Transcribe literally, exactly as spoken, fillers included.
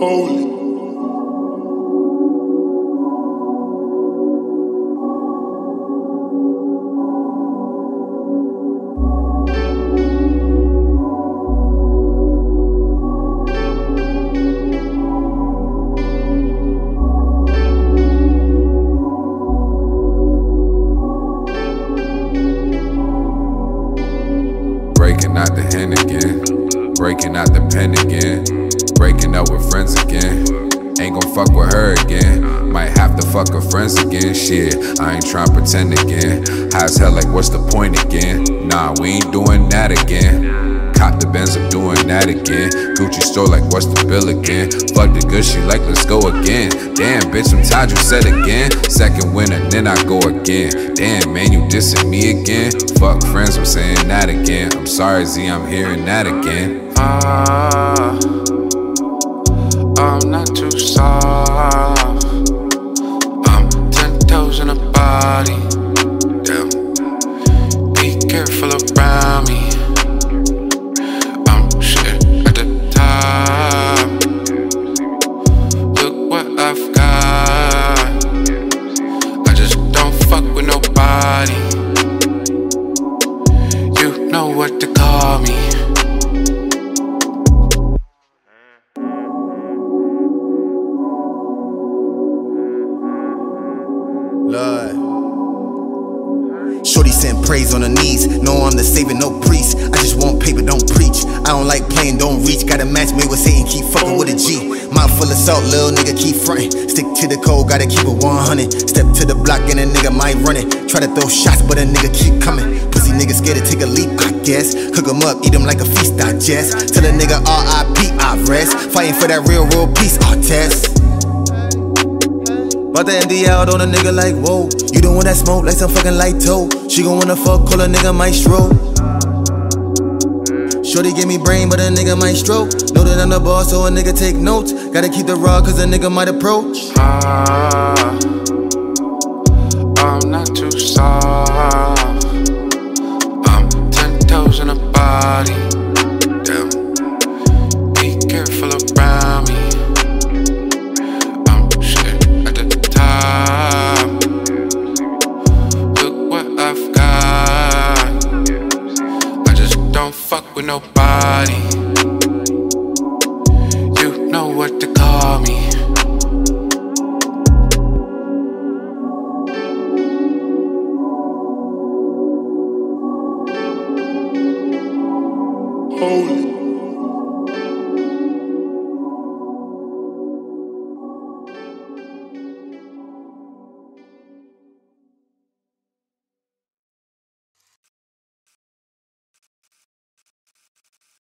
Holy. Breaking out the hen again, breaking out the pen again, breaking up with friends again. Ain't gon' fuck with her again, might have to fuck her friends again. Shit, I ain't tryna pretend again. High as hell, like what's the point again? Nah, we ain't doing that again. Cop the Benz, I'm doing that again. Gucci store, like what's the bill again? Fuck the good, she like let's go again. Damn, bitch, I'm tired, you said again. Second winner, then I go again. Damn, man, you dissing me again. Fuck friends, I'm saying that again. I'm sorry, Z, I'm hearing that again. Ah, I'm not too soft. I'm ten toes in a body. Damn, be careful around me. I'm shit at the top. Look what I've got. I just don't fuck with nobody. You know what to call me. Lord. Shorty sent praise on her knees. No, I'm the savior, no priest. I just want paper, don't preach. I don't like playing, don't reach. Got a match made with Satan, keep fucking with a G. Mouth full of salt, little nigga, keep frontin'. Stick to the code, gotta keep it one hundred. Step to the block and a nigga might run it. Try to throw shots, but a nigga keep coming. Pussy nigga scared to take a leap, I guess. Cook 'em up, eat 'em like a feast, digest. Tell a nigga R I P, I rest. Fighting for that real world peace, I test. Bout to empty out on a nigga like, whoa. You don't want that smoke like some fucking light toe. She gon' wanna fuck, call a nigga maestro. Shorty give me brain, but a nigga might stroke. Know that I'm the boss, so a nigga take notes. Gotta keep the raw, cause a nigga might approach. Ah, I'm not too soft. I'm ten toes in a body. Damn, be careful around me. I'm shit at the top. Look what I've got. I just don't fuck with nobody. You know what to call me. Holy.